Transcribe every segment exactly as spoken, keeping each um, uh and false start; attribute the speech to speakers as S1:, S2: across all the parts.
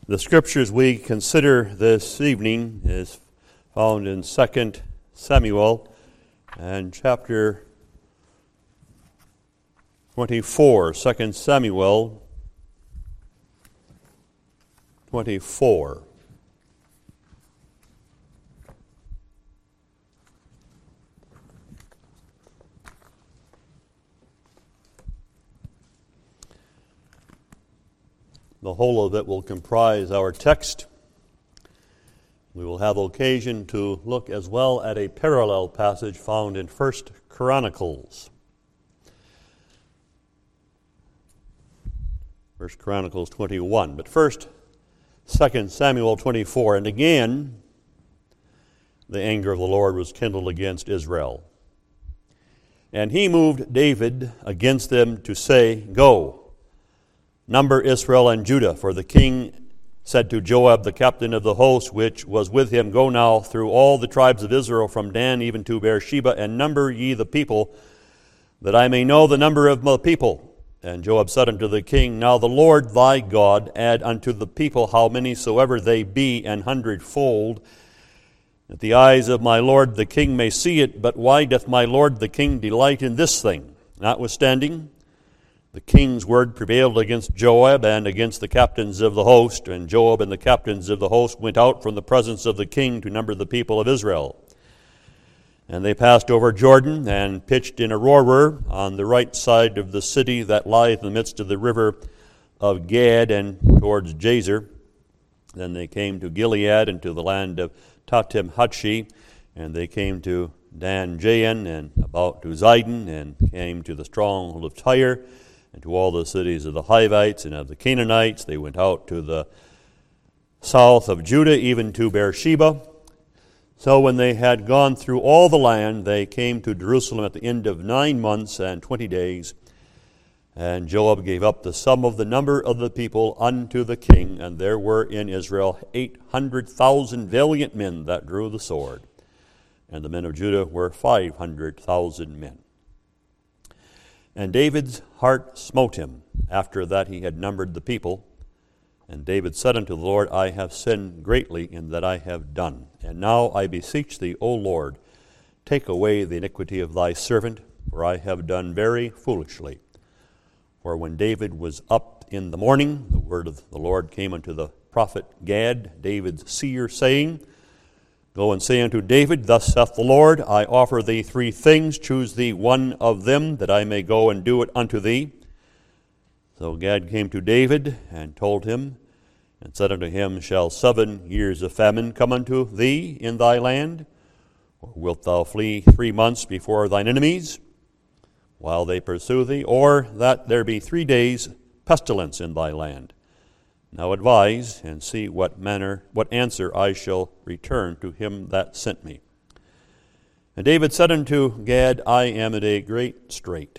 S1: The scriptures we consider this evening is found in Second Samuel and chapter twenty-four. Second Samuel twenty-four. The whole of it will comprise our text. We will have occasion to look as well at a parallel passage found in First Chronicles. First Chronicles twenty-one. But first, Second Samuel twenty-four. And again, the anger of the Lord was kindled against Israel. And he moved David against them to say, Go, number Israel and Judah, for the king said to Joab, the captain of the host, which was with him, Go now through all the tribes of Israel, from Dan even to Beersheba, and number ye the people, that I may know the number of my people. And Joab said unto the king, Now the Lord thy God add unto the people how many soever they be, an hundredfold, that the eyes of my lord the king may see it. But why doth my lord the king delight in this thing? Notwithstanding, the king's word prevailed against Joab and against the captains of the host, and Joab and the captains of the host went out from the presence of the king to number the people of Israel. And they passed over Jordan and pitched in Aroer on the right side of the city that lieth in the midst of the river of Gad and towards Jazer. Then they came to Gilead and to the land of Tatim-Hatshi, and they came to Dan Jayan and about to Zidon, and came to the stronghold of Tyre, and to all the cities of the Hivites and of the Canaanites. They went out to the south of Judah, even to Beersheba. So when they had gone through all the land, they came to Jerusalem at the end of nine months and twenty days. And Joab gave up the sum of the number of the people unto the king, and there were in Israel eight hundred thousand valiant men that drew the sword. And the men of Judah were five hundred thousand men. And David's heart smote him, after that he had numbered the people. And David said unto the Lord, I have sinned greatly in that I have done. And now I beseech thee, O Lord, take away the iniquity of thy servant, for I have done very foolishly. For when David was up in the morning, the word of the Lord came unto the prophet Gad, David's seer, saying, Go and say unto David, Thus saith the Lord, I offer thee three things, choose thee one of them, that I may go and do it unto thee. So Gad came to David, and told him, and said unto him, Shall seven years of famine come unto thee in thy land? Or wilt thou flee three months before thine enemies, while they pursue thee? Or that there be three days pestilence in thy land? Now advise, and see what manner, what answer I shall return to him that sent me. And David said unto Gad, I am at a great strait.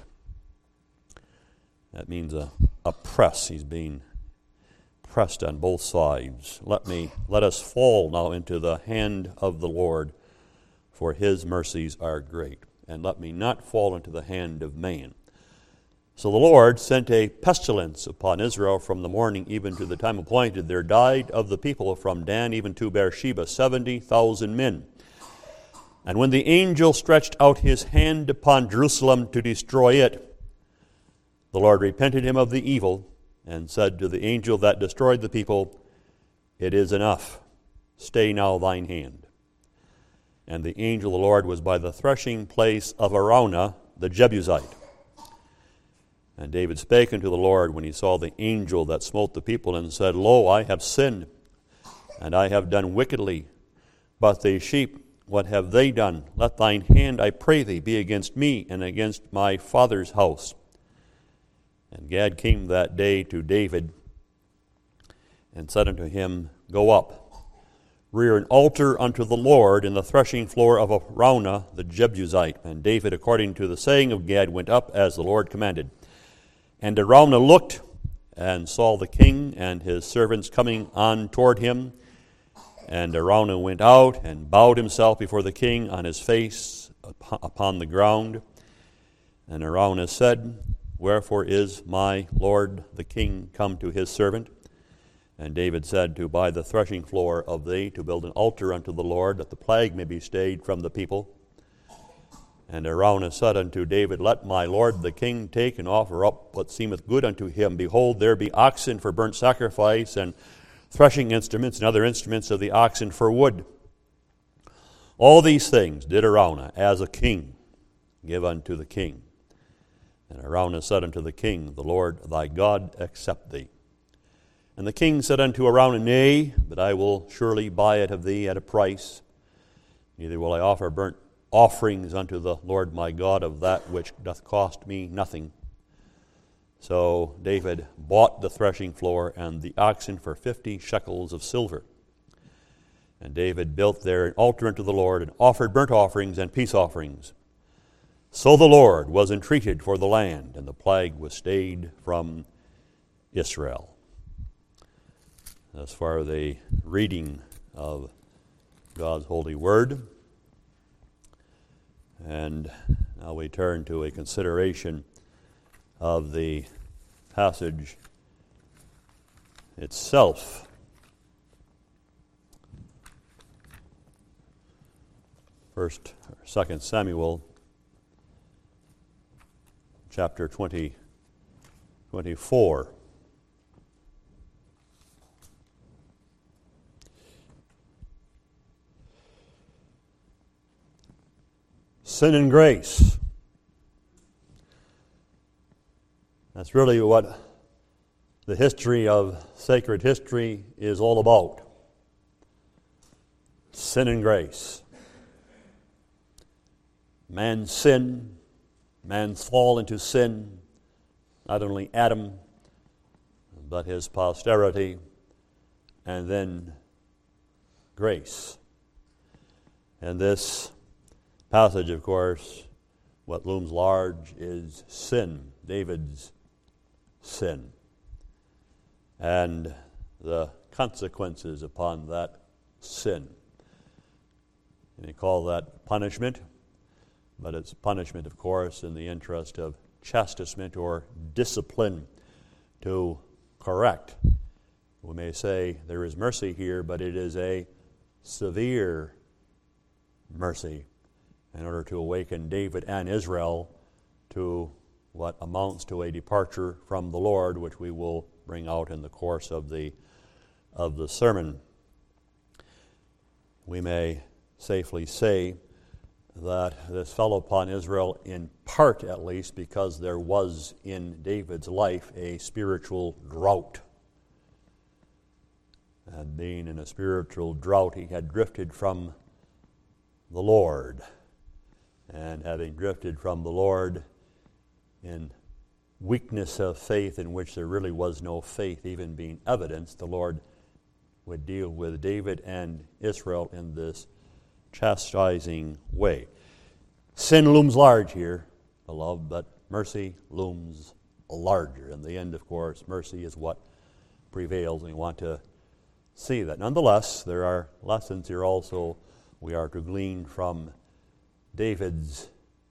S1: That means a, a press. He's being pressed on both sides. Let me, let us fall now into the hand of the Lord, for his mercies are great. And let me not fall into the hand of man. So the Lord sent a pestilence upon Israel from the morning even to the time appointed. There died of the people from Dan even to Beersheba seventy thousand men. And when the angel stretched out his hand upon Jerusalem to destroy it, the Lord repented him of the evil, and said to the angel that destroyed the people, It is enough. Stay now thine hand. And the angel of the Lord was by the threshing place of Araunah the Jebusite. And David spake unto the Lord when he saw the angel that smote the people, and said, Lo, I have sinned, and I have done wickedly. But the sheep, what have they done? Let thine hand, I pray thee, be against me and against my father's house. And Gad came that day to David, and said unto him, Go up, rear an altar unto the Lord in the threshing floor of Araunah the Jebusite. And David, according to the saying of Gad, went up as the Lord commanded. And Araunah looked, and saw the king and his servants coming on toward him. And Araunah went out, and bowed himself before the king on his face upon the ground. And Araunah said, Wherefore is my lord the king come to his servant? And David said, to buy the threshing floor of thee, to build an altar unto the Lord, that the plague may be stayed from the people. And Araunah said unto David, let my lord the king take and offer up what seemeth good unto him. Behold, there be oxen for burnt sacrifice, and threshing instruments and other instruments of the oxen for wood. All these things did Araunah as a king give unto the king. And Araunah said unto the king, the Lord thy God accept thee. And the king said unto Araunah, nay, but I will surely buy it of thee at a price. Neither will I offer burnt offerings unto the Lord my God of that which doth cost me nothing. So David bought the threshing floor and the oxen for fifty shekels of silver. And David built there an altar unto the Lord, and offered burnt offerings and peace offerings. So the Lord was entreated for the land, and the plague was stayed from Israel. As far as the reading of God's holy word. And now we turn to a consideration of the passage itself. First, Second Samuel, chapter twenty, twenty-four. Sin and grace. That's really what the history of sacred history is all about. Sin and grace. Man's sin, man's fall into sin, not only Adam, but his posterity, and then grace. And this passage, of course, what looms large is sin, David's sin, and the consequences upon that sin. And they call that punishment, but it's punishment, of course, in the interest of chastisement or discipline to correct. We may say there is mercy here, but it is a severe mercy in order to awaken David and Israel to what amounts to a departure from the Lord, which we will bring out in the course of the of the sermon. We may safely say that this fell upon Israel in part, at least, because there was in David's life a spiritual drought. And being in a spiritual drought, he had drifted from the Lord. And having drifted from the Lord in weakness of faith in which there really was no faith even being evidenced, the Lord would deal with David and Israel in this chastising way. Sin looms large here, beloved, but mercy looms larger. In the end, of course, mercy is what prevails, and we want to see that. Nonetheless, there are lessons here also we are to glean from David's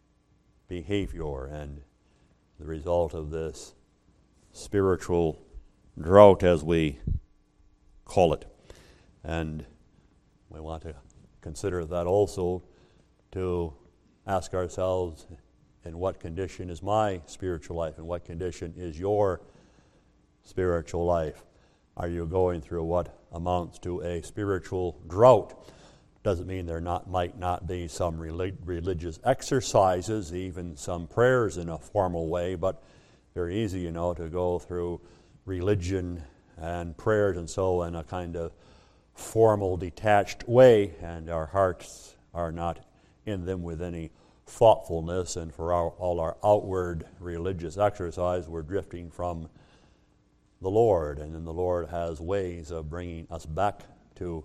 S1: behavior and the result of this spiritual drought, as we call it. And we want to consider that also to ask ourselves, in what condition is my spiritual life? In what condition is your spiritual life? Are you going through what amounts to a spiritual drought? Doesn't mean there not might not be some relig- religious exercises, even some prayers in a formal way, but very easy, you know, to go through religion and prayers and so in a kind of formal, detached way, and our hearts are not in them with any thoughtfulness, and for our, all our outward religious exercise, we're drifting from the Lord, and then the Lord has ways of bringing us back to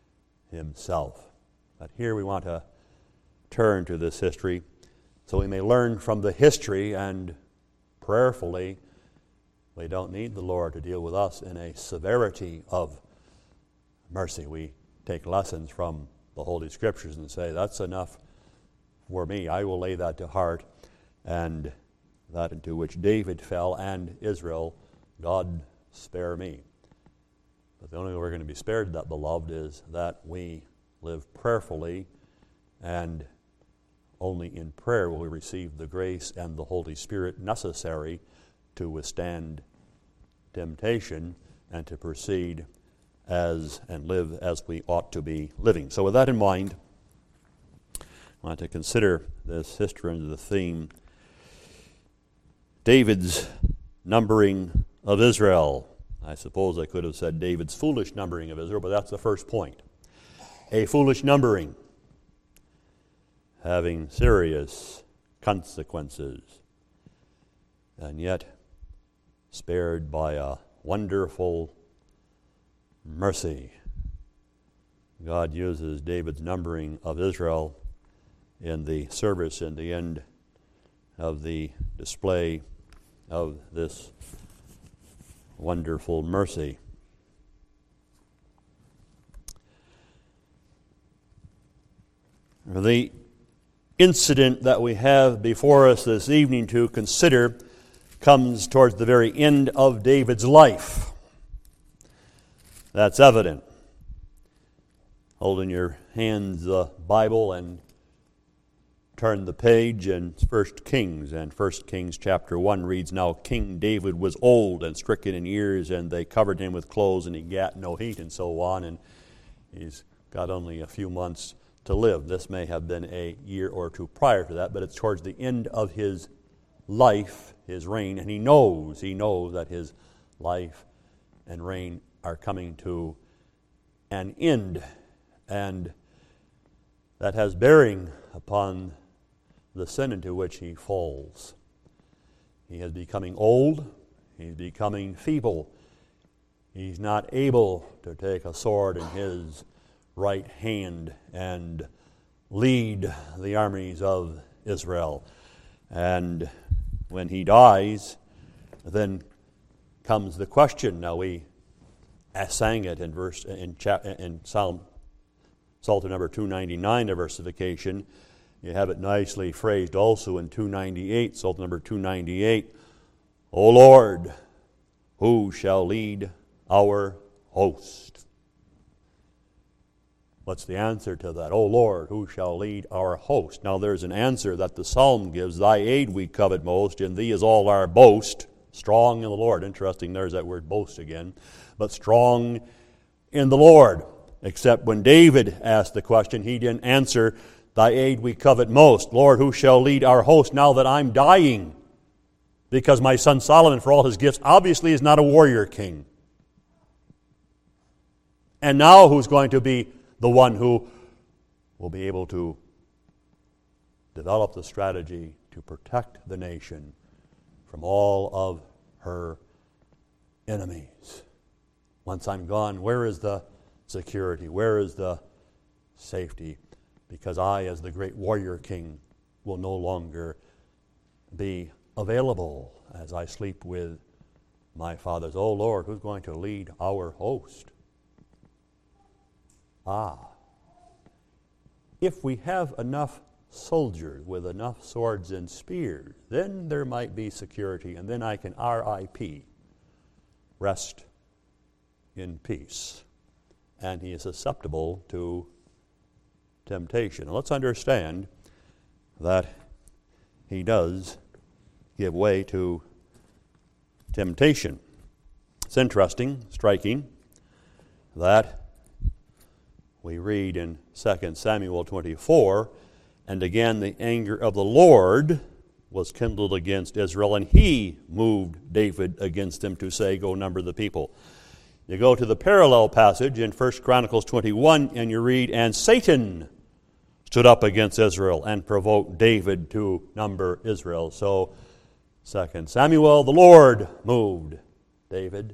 S1: Himself. But here we want to turn to this history so we may learn from the history, and prayerfully, we don't need the Lord to deal with us in a severity of mercy. We take lessons from the Holy Scriptures and say, that's enough for me. I will lay that to heart. And that into which David fell and Israel, God spare me. But the only way we're going to be spared that, beloved, is that we live prayerfully, and only in prayer will we receive the grace and the Holy Spirit necessary to withstand temptation and to proceed as and live as we ought to be living. So with that in mind, I want to consider this history under the theme, David's numbering of Israel. I suppose I could have said David's foolish numbering of Israel, but that's the first point. A foolish numbering, having serious consequences, and yet spared by a wonderful mercy. God uses David's numbering of Israel in the service in the end of the display of this wonderful mercy. The incident that we have before us this evening to consider comes towards the very end of David's life. That's evident. Hold in your hands the Bible and turn the page in First Kings. And First Kings chapter one reads, Now King David was old and stricken in years, and they covered him with clothes, and he gat no heat, and so on. And he's got only a few months to live. This may have been a year or two prior to that, but it's towards the end of his life, his reign, and he knows, he knows that his life and reign are coming to an end, and that has bearing upon the sin into which he falls. He is becoming old, he's becoming feeble, he's not able to take a sword in his right hand and lead the armies of Israel. And when he dies, then comes the question. Now we sang it in verse in, chap, in Psalm Psalter number two ninety-nine, the versification. You have it nicely phrased also in two ninety-eight, Psalter number two ninety-eight. O Lord, who shall lead our host? What's the answer to that? O Lord, who shall lead our host? Now there's an answer that the psalm gives. Thy aid we covet most, in thee is all our boast. Strong in the Lord. Interesting, there's that word boast again. But strong in the Lord. Except when David asked the question, he didn't answer, thy aid we covet most. Lord, who shall lead our host now that I'm dying? Because my son Solomon, for all his gifts, obviously is not a warrior king. And now who's going to be the one who will be able to develop the strategy to protect the nation from all of her enemies? Once I'm gone, where is the security? Where is the safety? Because I, as the great warrior king, will no longer be available as I sleep with my fathers. Oh Lord, who's going to lead our host? Ah, if we have enough soldiers with enough swords and spears, then there might be security, and then I can R I P, rest in peace. And he is susceptible to temptation. Now let's understand that he does give way to temptation. It's interesting, striking, that we read in Second Samuel twenty-four, and again the anger of the Lord was kindled against Israel, and he moved David against them to say, go number the people. You go to the parallel passage in First Chronicles twenty-one, and you read, and Satan stood up against Israel and provoked David to number Israel. So, Second Samuel, the Lord moved David.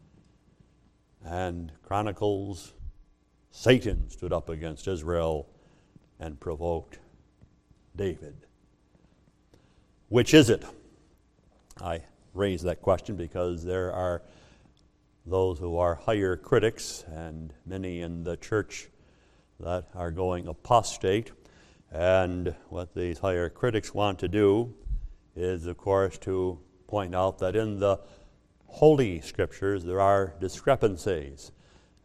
S1: And Chronicles, Satan stood up against Israel and provoked David. Which is it? I raise that question because there are those who are higher critics, and many in the church that are going apostate. And what these higher critics want to do is, of course, to point out that in the Holy Scriptures there are discrepancies.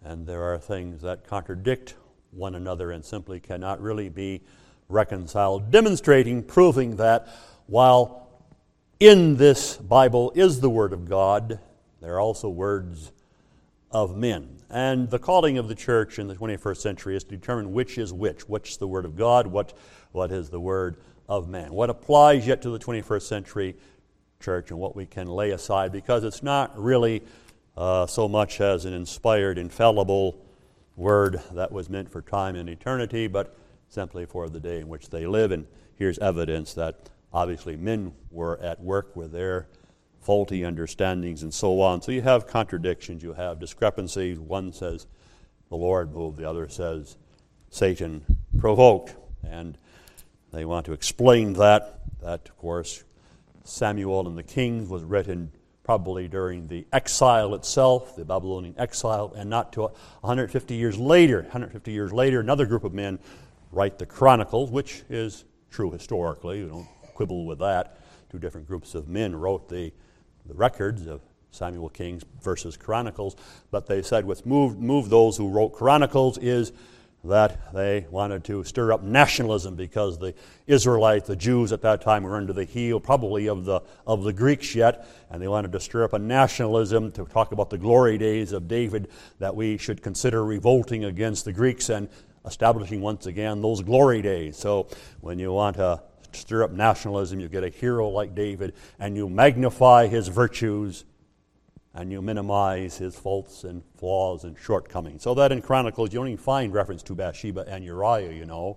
S1: And there are things that contradict one another and simply cannot really be reconciled, demonstrating, proving that while in this Bible is the Word of God, there are also words of men. And the calling of the church in the twenty-first century is to determine which is which. Which is the Word of God, what, what is the Word of man. What applies yet to the twenty-first century church and what we can lay aside, because it's not really uh, so much as an inspired, infallible word that was meant for time and eternity, but simply for the day in which they live. And here's evidence that obviously men were at work with their faulty understandings and so on. So you have contradictions, you have discrepancies. One says the Lord moved, the other says Satan provoked. And they want to explain that. That, of course, Samuel and the Kings was written probably during the exile itself, the Babylonian exile, and not till one hundred fifty years later. one hundred fifty years later, another group of men write the Chronicles, which is true historically. We don't quibble with that. Two different groups of men wrote the, the records of Samuel, Kings versus Chronicles, but they said what's moved, moved those who wrote Chronicles is that they wanted to stir up nationalism because the Israelites, the Jews at that time, were under the heel probably of the of the Greeks yet, and they wanted to stir up a nationalism to talk about the glory days of David, that we should consider revolting against the Greeks and establishing once again those glory days. So when you want to stir up nationalism, you get a hero like David, and you magnify his virtues, and you minimize his faults and flaws and shortcomings. So that in Chronicles, you don't even find reference to Bathsheba and Uriah, you know,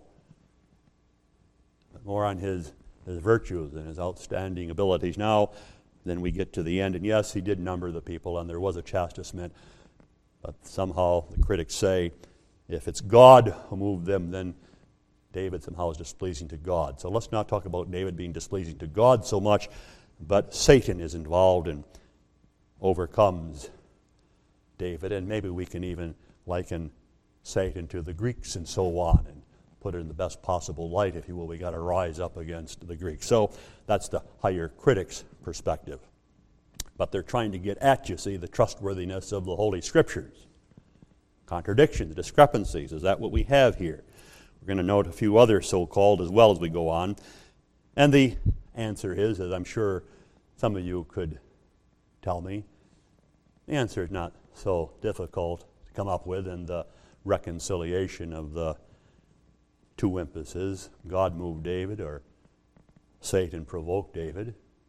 S1: but more on his, his virtues and his outstanding abilities. Now, then we get to the end, and yes, he did number the people, and there was a chastisement, but somehow the critics say, if it's God who moved them, then David somehow is displeasing to God. So let's not talk about David being displeasing to God so much, but Satan is involved and overcomes David, and maybe we can even liken Satan to the Greeks and so on, and put it in the best possible light, if you will. We got to rise up against the Greeks. So that's the higher critics' perspective. But they're trying to get at, you see, the trustworthiness of the Holy Scriptures. Contradictions, discrepancies, is that what we have here? We're going to note a few other so-called as well as we go on. And the answer is, as I'm sure some of you could tell me, the answer is not so difficult to come up with in the reconciliation of the two emphases. God moved David, or Satan provoked David.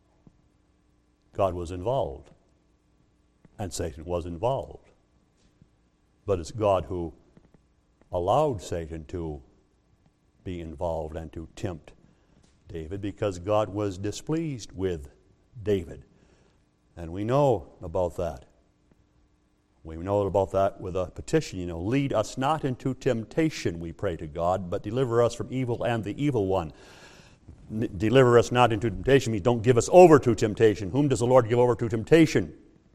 S1: God was involved, and Satan was involved. But it's God who allowed Satan to be involved and to tempt David, because God was displeased with David. And we know about that. We know about that with a petition, you know, lead us not into temptation, we pray to God, but deliver us from evil and the evil one. N- deliver us not into temptation means don't give us over to temptation. Whom does the Lord give over to temptation?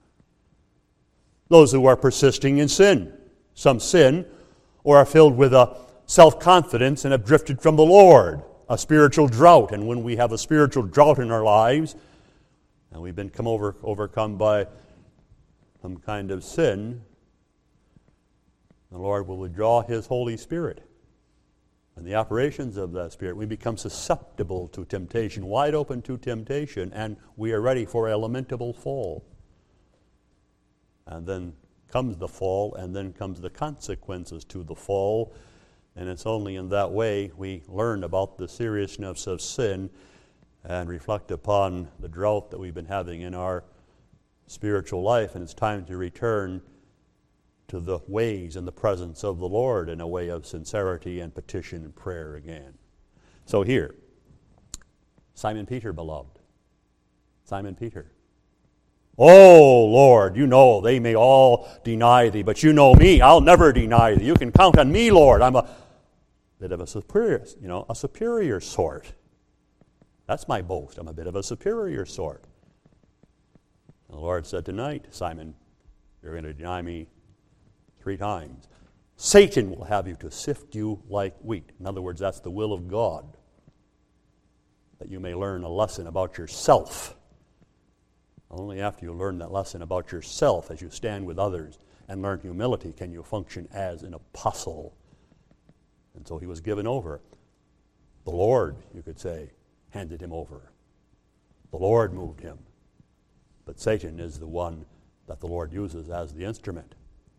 S1: Those who are persisting in sin. Some sin, or are filled with a self-confidence and have drifted from the Lord, a spiritual drought. And when we have a spiritual drought in our lives, and we've been come over, overcome by some kind of sin, the Lord will withdraw His Holy Spirit. And the operations of that Spirit, we become susceptible to temptation, wide open to temptation, and we are ready for a lamentable fall. And then comes the fall, and then comes the consequences to the fall. And it's only in that way we learn about the seriousness of sin and reflect upon the drought that we've been having in our spiritual life, and it's time to return to the ways and the presence of the Lord in a way of sincerity and petition and prayer again. So here, Simon Peter, beloved. Simon Peter. Oh, Lord, you know they may all deny thee, but you know me. I'll never deny thee. You can count on me, Lord. I'm a bit of a superior, you know, a superior sort. That's my boast. I'm a bit of a superior sort. And the Lord said, tonight, Simon, you're going to deny me three times. Satan will have you to sift you like wheat. In other words, that's the will of God, that you may learn a lesson about yourself. Only after you learn that lesson about yourself as you stand with others and learn humility can you function as an apostle. And so he was given over. The Lord, you could say, handed him over. The Lord moved him. But Satan is the one that the Lord uses as the instrument.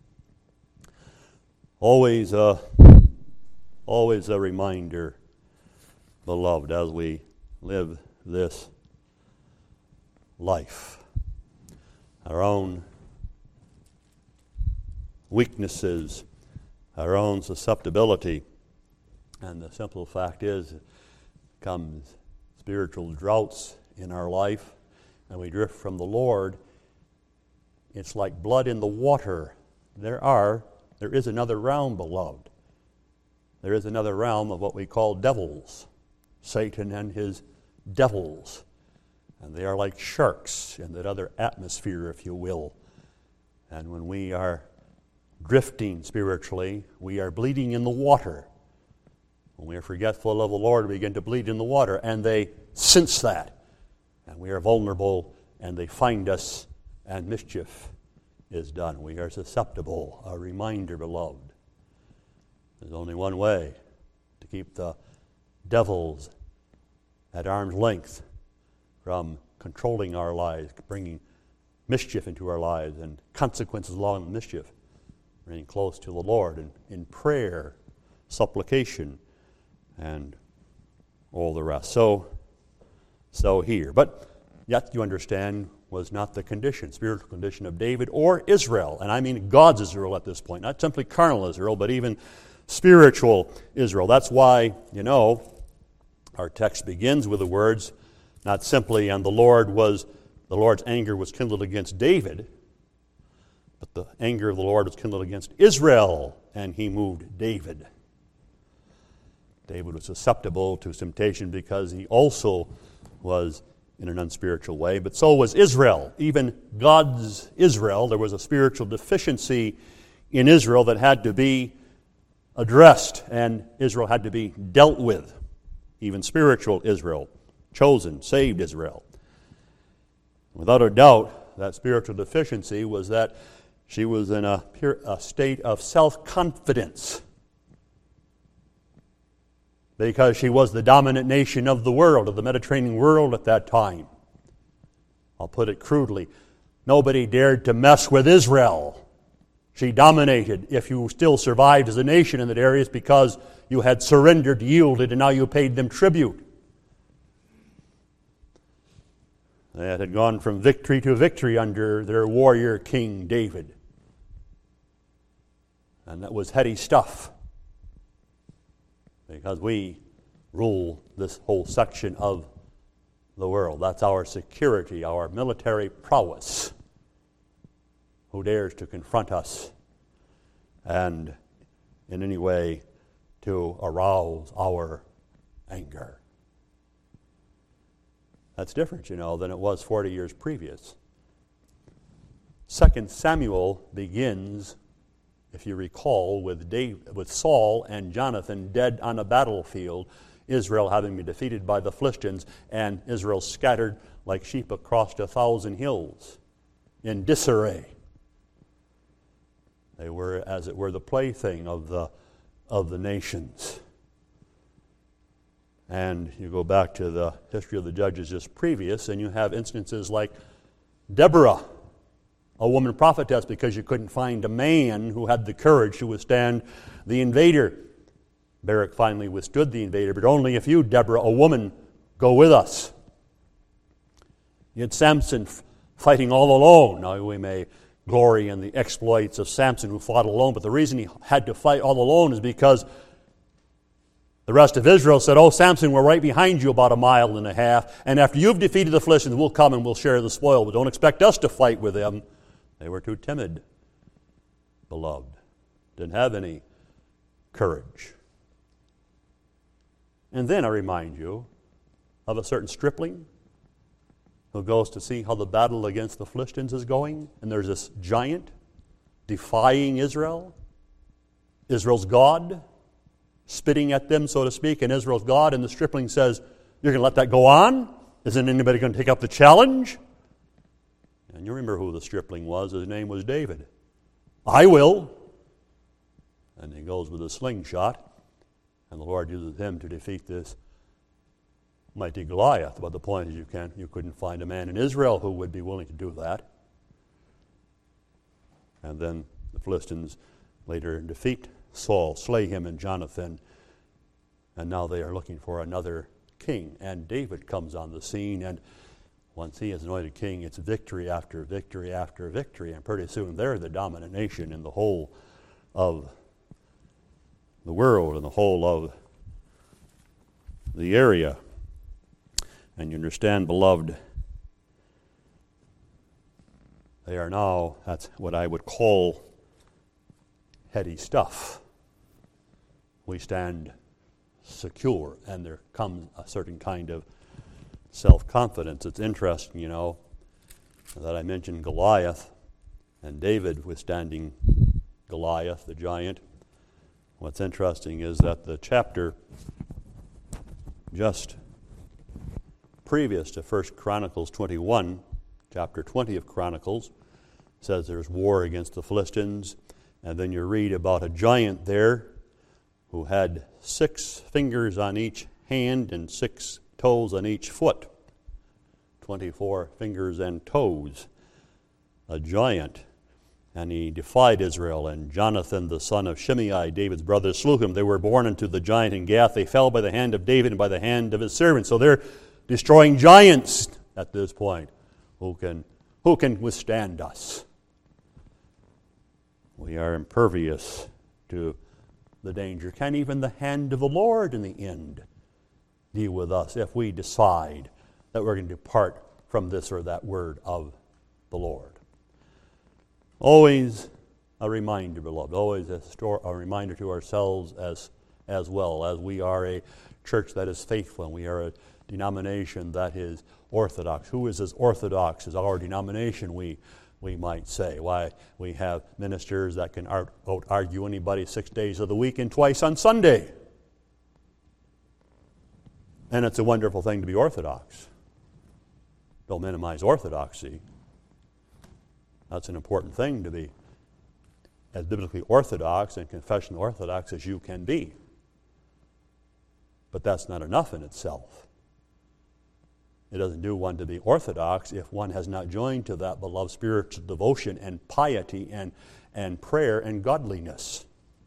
S1: Always a, always a reminder, beloved, as we live this life. Our own weaknesses, our own susceptibility. And the simple fact is, comes spiritual droughts in our life, and we drift from the Lord. It's like blood in the water. There are, there is another realm, beloved. There is another realm of what we call devils, Satan and his devils. And they are like sharks in that other atmosphere, if you will. And when we are drifting spiritually, we are bleeding in the water. When we are forgetful of the Lord, we begin to bleed in the water, and they sense that. And we are vulnerable, and they find us, and mischief is done. We are susceptible. A reminder, beloved. There's only one way to keep the devils at arm's length from controlling our lives, bringing mischief into our lives and consequences along with mischief. Bringing close to the Lord and in prayer, supplication, and all the rest. So, so here. But yet, you understand, was not the condition, spiritual condition of David or Israel. And I mean God's Israel at this point. Not simply carnal Israel, but even spiritual Israel. That's why, you know, our text begins with the words, not simply, and the Lord was, the Lord's anger was kindled against David, but the anger of the Lord was kindled against Israel, and he moved David. David was susceptible to temptation because he also was in an unspiritual way, but so was Israel. Even God's Israel, there was a spiritual deficiency in Israel that had to be addressed, and Israel had to be dealt with. Even spiritual Israel, chosen, saved Israel. Without a doubt, that spiritual deficiency was that she was in a, pure, a state of self-confidence because she was the dominant nation of the world, of the Mediterranean world at that time. I'll put it crudely. Nobody dared to mess with Israel. She dominated. If you still survived as a nation in that area, it's because you had surrendered, yielded, and now you paid them tribute. They had gone from victory to victory under their warrior King David. And that was heady stuff. Because we rule this whole section of the world. That's our security, our military prowess. Who dares to confront us and in any way to arouse our anger? That's different, you know, than it was forty years previous. Second Samuel begins, if you recall, with Dave, with Saul and Jonathan dead on a battlefield, Israel having been defeated by the Philistines, and Israel scattered like sheep across a thousand hills in disarray. They were, as it were, the plaything of the of the nations. And you go back to the history of the judges just previous, and you have instances like Deborah, a woman prophetess, because you couldn't find a man who had the courage to withstand the invader. Barak finally withstood the invader, but only if you, Deborah, a woman, go with us. You had Samson f- fighting all alone. Now we may glory in the exploits of Samson who fought alone, but the reason he had to fight all alone is because the rest of Israel said, "Oh, Samson, we're right behind you about a mile and a half, and after you've defeated the Philistines, we'll come and we'll share the spoil, but don't expect us to fight with them." They were too timid, beloved. Didn't have any courage. And then I remind you of a certain stripling who goes to see how the battle against the Philistines is going, and there's this giant defying Israel, Israel's God, spitting at them, so to speak, and Israel's God, and the stripling says, "You're going to let that go on? Isn't anybody going to take up the challenge?" And you remember who the stripling was. His name was David. I will. And he goes with a slingshot, and the Lord uses him to defeat this mighty Goliath. But the point is, you can't, you couldn't find a man in Israel who would be willing to do that. And then the Philistines later defeat Saul, slay him and Jonathan, and now they are looking for another king. And David comes on the scene, and once he is anointed king, it's victory after victory after victory, and pretty soon they're the dominant nation in the whole of the world and the whole of the area. And you understand, beloved, they are now, that's what I would call heady stuff. We stand secure, and there comes a certain kind of self-confidence. It's interesting, you know, that I mentioned Goliath and David withstanding Goliath, the giant. What's interesting is that the chapter just previous to First Chronicles twenty-one, chapter twenty of Chronicles, says there's war against the Philistines, and then you read about a giant there who had six fingers on each hand and six toes on each foot. twenty-four fingers and toes. A giant. And he defied Israel, and Jonathan, the son of Shimei, David's brother, slew him. They were born unto the giant in Gath. They fell by the hand of David and by the hand of his servants. So they're destroying giants at this point. Who can, who can withstand us? We are impervious to the danger. Can even the hand of the Lord in the end deal with us if we decide that we're going to depart from this or that word of the Lord? Always a reminder, beloved, always a, store, a reminder to ourselves as, as well, as we are a church that is faithful, and we are a denomination that is orthodox. Who is as orthodox as our denomination, we we might say? Why, we have ministers that can out argue anybody six days of the week and twice on Sunday. And it's a wonderful thing to be orthodox. Don't minimize orthodoxy. That's an important thing, to be as biblically orthodox and confessional orthodox as you can be. But that's not enough in itself. It doesn't do one to be orthodox if one has not joined to that beloved spiritual devotion and piety and, and prayer and godliness.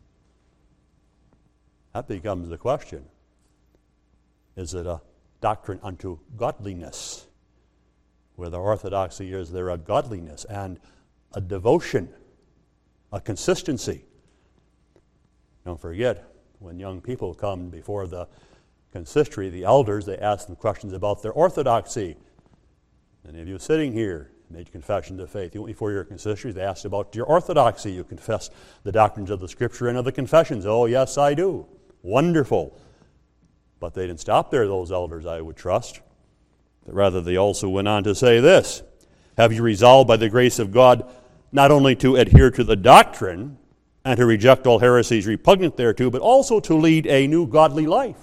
S1: That becomes the question. Is it a doctrine unto godliness? Where the orthodoxy is there a godliness and a devotion, a consistency. Don't forget, when young people come before the consistory, the elders, they ask them questions about their orthodoxy. Any of you sitting here made confession of faith. You went before your consistory, they asked about your orthodoxy. You confess the doctrines of the Scripture and of the confessions. Oh, yes, I do. Wonderful. But they didn't stop there, those elders, I would trust. But rather, they also went on to say this: have you resolved by the grace of God not only to adhere to the doctrine and to reject all heresies repugnant thereto, but also to lead a new godly life?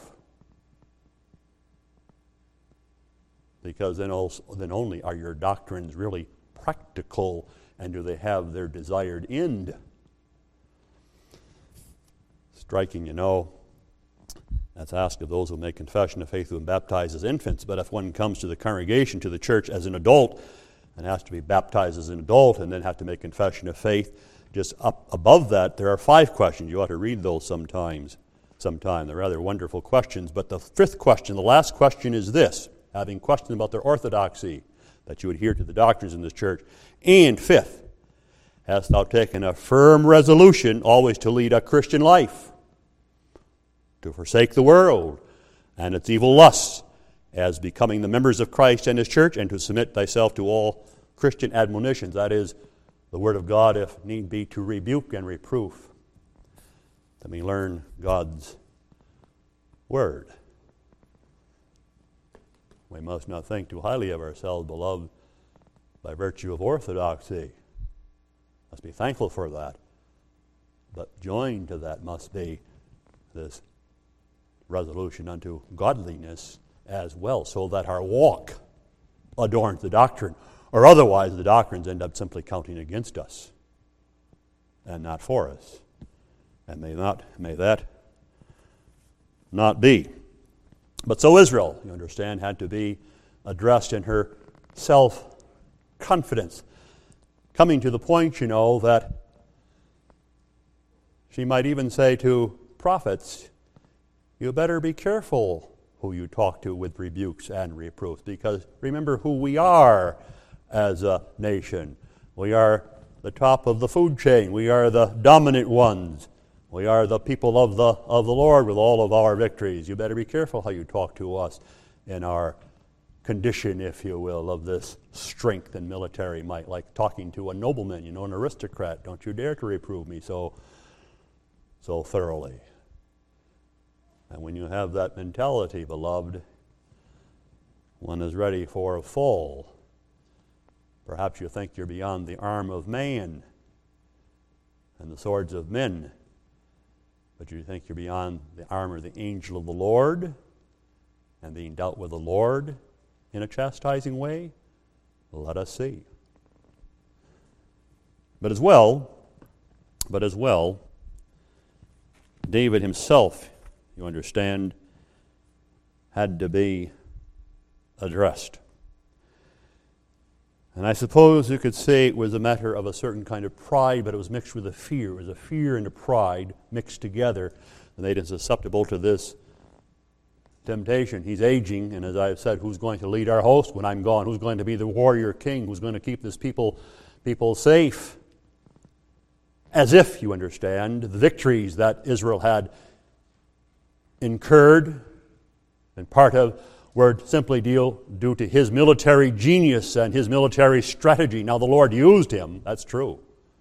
S1: Because then, also, then only are your doctrines really practical, and do they have their desired end. Striking, you know. That's asked of those who make confession of faith who are baptized as infants. But if one comes to the congregation, to the church as an adult, and has to be baptized as an adult and then have to make confession of faith, just up above that, there are five questions. You ought to read those sometimes, sometime. They're rather wonderful questions. But the fifth question, the last question, is this: having questions about their orthodoxy, that you adhere to the doctrines in this church. And fifth, hast thou taken a firm resolution always to lead a Christian life, to forsake the world and its evil lusts, as becoming the members of Christ and His church, and to submit thyself to all Christian admonitions, that is, the Word of God, if need be, to rebuke and reproof. Let me learn God's Word. We must not think too highly of ourselves, beloved, by virtue of orthodoxy. Must be thankful for that. But joined to that must be this resolution unto godliness as well, so that our walk adorns the doctrine, or otherwise the doctrines end up simply counting against us. and not for us. And may not, may that not be. But so Israel, you understand, had to be addressed in her self-confidence, coming to the point, you know, that she might even say to prophets, you better be careful who you talk to with rebukes and reproofs, because remember who we are as a nation. We are the top of the food chain. We are the dominant ones. We are the people of the of the Lord with all of our victories. You better be careful how you talk to us in our condition, if you will, of this strength and military might, like talking to a nobleman, you know, an aristocrat. Don't you dare to reprove me so so thoroughly. And when you have that mentality, beloved, one is ready for a fall. Perhaps you think you're beyond the arm of man and the swords of men, but you think you're beyond the arm of the angel of the Lord and being dealt with the Lord in a chastising way? Let us see. But as well, but as well, David himself, you understand, had to be addressed. And I suppose you could say it was a matter of a certain kind of pride, but it was mixed with a fear. It was a fear and a pride mixed together, and made him susceptible to this temptation. He's aging, and as I've said, who's going to lead our host when I'm gone? Who's going to be the warrior king? Who's going to keep this people, people safe? As if, you understand, the victories that Israel had incurred and part of were simply deal, due to his military genius and his military strategy. Now the Lord used him, that's true.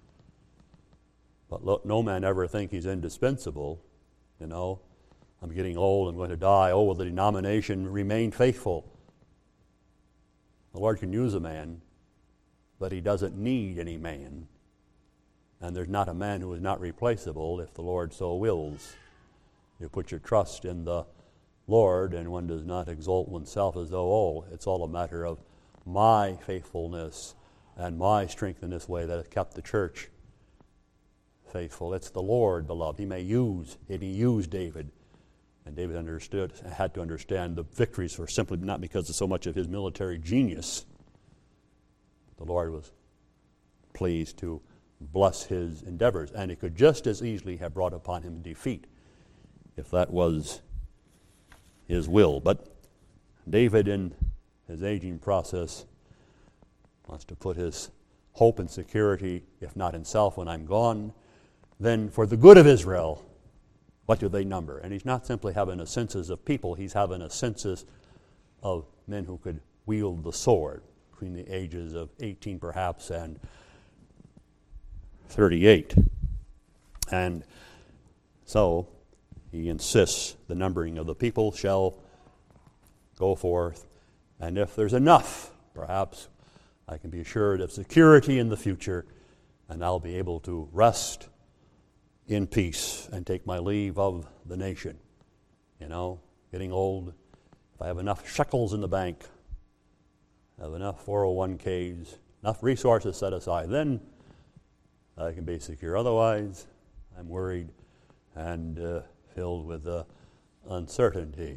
S1: But look, no man ever think he's indispensable. You know, I'm getting old, I'm going to die. Oh, will the denomination remain faithful? The Lord can use a man, but he doesn't need any man. And there's not a man who is not replaceable if the Lord so wills. You put your trust in the Lord, and one does not exalt oneself as though, oh, it's all a matter of my faithfulness and my strength in this way that has kept the church faithful. It's the Lord, beloved. He may use, and he used David. And David understood, had to understand the victories were simply not because of so much of his military genius. The Lord was pleased to bless his endeavors, and he could just as easily have brought upon him defeat if that was his will. But David, in his aging process, wants to put his hope and security, if not in self when I'm gone, then for the good of Israel, what do they number? And he's not simply having a census of people, he's having a census of men who could wield the sword between the ages of eighteen perhaps and thirty-eight. And so he insists the numbering of the people shall go forth, and if there's enough, perhaps I can be assured of security in the future, and I'll be able to rest in peace and take my leave of the nation. You know, getting old, if I have enough shekels in the bank, have enough four oh one k's, enough resources set aside, then I can be secure. Otherwise, I'm worried and uh, filled with uh, uncertainty.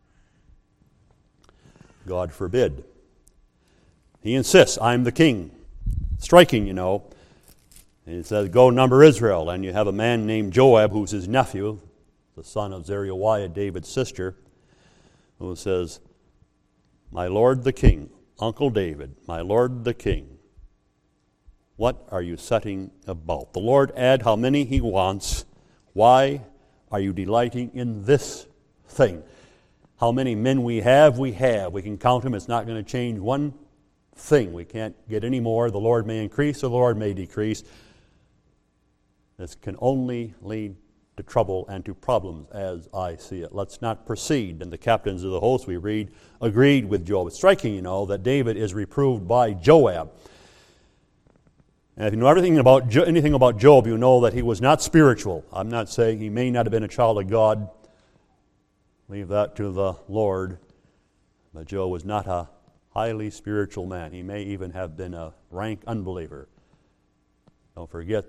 S1: God forbid. He insists, I'm the king. Striking, you know. And he says, go number Israel. And you have a man named Joab, who's his nephew, the son of Zeruiah, David's sister, who says, my lord the king, Uncle David, my lord the king, what are you setting about? The Lord add how many he wants. Why are you delighting in this thing? How many men we have, we have. We can count them. It's not going to change one thing. We can't get any more. The Lord may increase or the Lord may decrease. This can only lead to trouble and to problems as I see it. Let's not proceed. And the captains of the host, we read, agreed with Joab. It's striking, you know, that David is reproved by Joab. And if you know everything about jo- anything about Job, you know that he was not spiritual. I'm not saying he may not have been a child of God. Leave that to the Lord. But Job was not a highly spiritual man. He may even have been a rank unbeliever. Don't forget that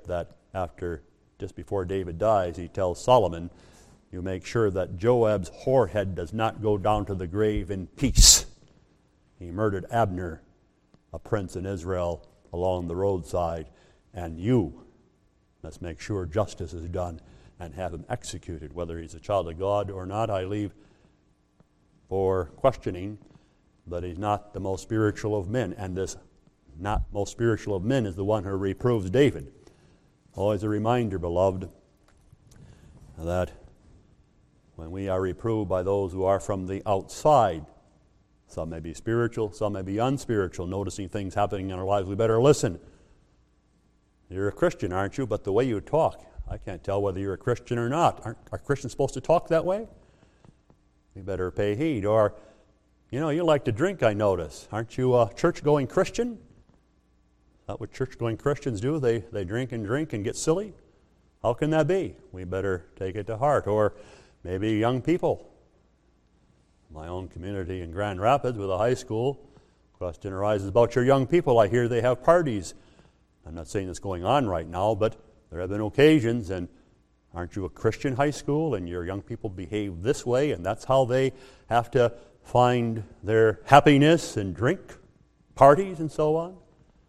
S1: after, just before David dies, he tells Solomon, you make sure that Joab's whorehead does not go down to the grave in peace. He murdered Abner, a prince in Israel, along the roadside, and you must make sure justice is done and have him executed. Whether he's a child of God or not, I leave for questioning, but he's not the most spiritual of men, and this not most spiritual of men is the one who reproves David. Always a reminder, beloved, that when we are reproved by those who are from the outside, some may be spiritual, some may be unspiritual, noticing things happening in our lives, we better listen. You're a Christian, aren't you? But the way you talk, I can't tell whether you're a Christian or not. Aren't, are Christians supposed to talk that way? We better pay heed. Or, you know, you like to drink, I notice. Aren't you a church-going Christian? Is that what church-going Christians do? They, they drink and drink and get silly? How can that be? We better take it to heart. Or maybe young people. My own community in Grand Rapids with a high school, question arises about your young people. I hear they have parties. I'm not saying it's going on right now, but there have been occasions, and aren't you a Christian high school, and your young people behave this way, and that's how they have to find their happiness and drink, parties, and so on?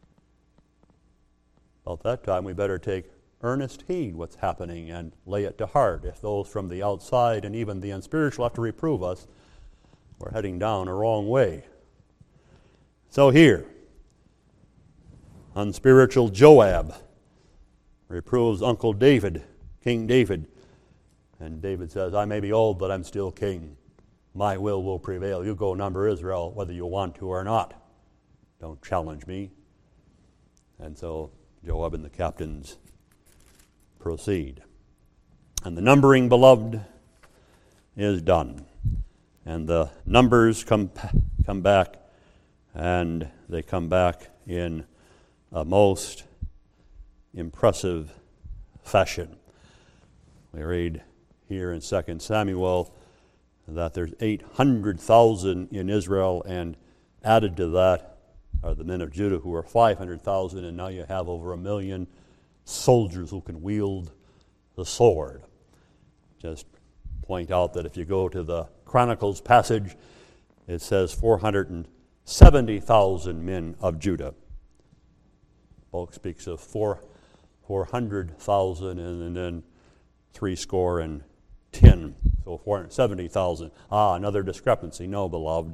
S1: About that time, we better take earnest heed what's happening and lay it to heart. If those from the outside and even the unspiritual have to reprove us, we're heading down a wrong way. So here, unspiritual Joab reproves Uncle David, King David. And David says, I may be old, but I'm still king. My will will prevail. You go number Israel whether you want to or not. Don't challenge me. And so Joab and the captains proceed. And the numbering, beloved, is done. And the numbers come come back, and they come back in a most impressive fashion. We read here in Second Samuel that there's eight hundred thousand in Israel, and added to that are the men of Judah, who are five hundred thousand, and now you have over a million soldiers who can wield the sword. Just point out that if you go to the Chronicles passage, it says four hundred seventy thousand men of Judah. Bulk speaks of four, 400,000 and, and then three score and ten. So four hundred seventy thousand. Ah, another discrepancy. No, beloved.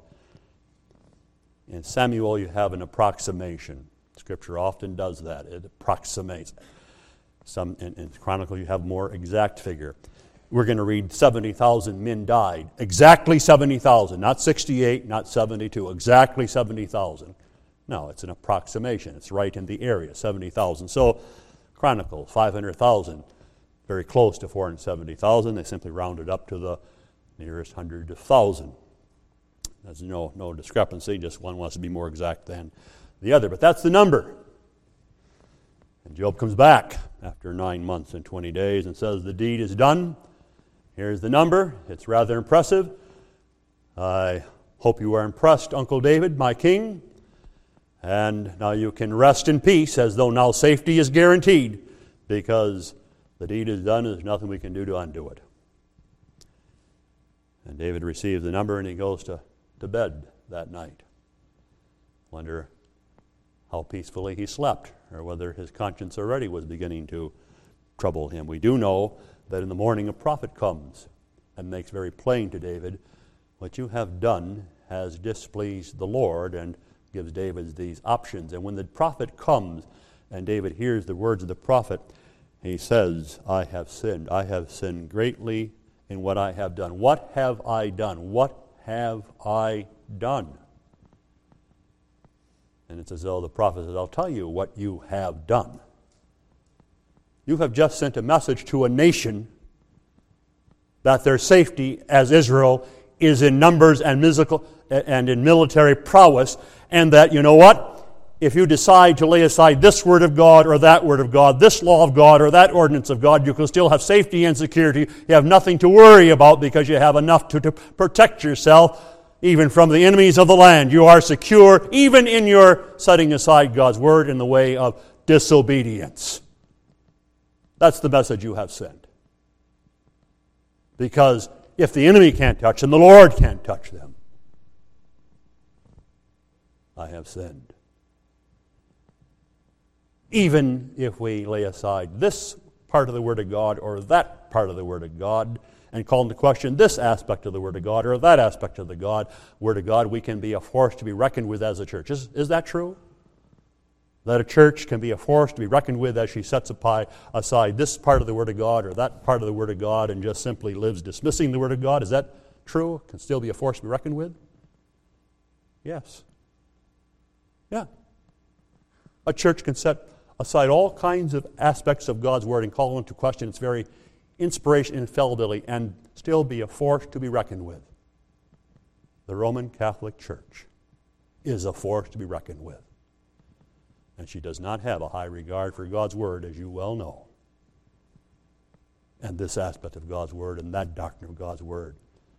S1: In Samuel, you have an approximation. Scripture often does that. It approximates. Some in, in Chronicle, you have more exact figure. We're going to read seventy thousand men died. Exactly seventy thousand. Not sixty-eight, not seventy-two. Exactly seventy thousand. No, it's an approximation. It's right in the area, seventy thousand. So, Chronicle, five hundred thousand. Very close to four hundred seventy thousand. They simply rounded up to the nearest hundred of thousand. There's no, no discrepancy. Just one wants to be more exact than the other. But that's the number. And Job comes back after nine months and twenty days and says, the deed is done. Here's the number. It's rather impressive. I hope you are impressed, Uncle David, my king. And now you can rest in peace, as though now safety is guaranteed, because the deed is done and there's nothing we can do to undo it. And David receives the number and he goes to, to bed that night. Wonder how peacefully he slept, or whether his conscience already was beginning to trouble him. We do know that in the morning a prophet comes and makes very plain to David, what you have done has displeased the Lord, and gives David these options. And when the prophet comes and David hears the words of the prophet, he says, I have sinned. I have sinned greatly in what I have done. What have I done? What have I done? And it's as though the prophet says, I'll tell you what you have done. You have just sent a message to a nation that their safety as Israel is in numbers and musical and in military prowess, and that, you know what? If you decide to lay aside this word of God or that word of God, this law of God or that ordinance of God, you can still have safety and security. You have nothing to worry about because you have enough to, to protect yourself even from the enemies of the land. You are secure even in your setting aside God's word in the way of disobedience. That's the message you have sent. Because if the enemy can't touch them, the Lord can't touch them. I have sinned. Even if we lay aside this part of the Word of God or that part of the Word of God and call into question this aspect of the Word of God or that aspect of the God, Word of God, we can be a force to be reckoned with as a church. Is, is that true? That a church can be a force to be reckoned with as she sets aside this part of the Word of God or that part of the Word of God and just simply lives dismissing the Word of God? Is that true? Can still be a force to be reckoned with? Yes. Yeah. A church can set aside all kinds of aspects of God's Word and call into question its very inspiration and infallibility and still be a force to be reckoned with. The Roman Catholic Church is a force to be reckoned with. And she does not have a high regard for God's Word, as you well know. And this aspect of God's Word and that doctrine of God's Word,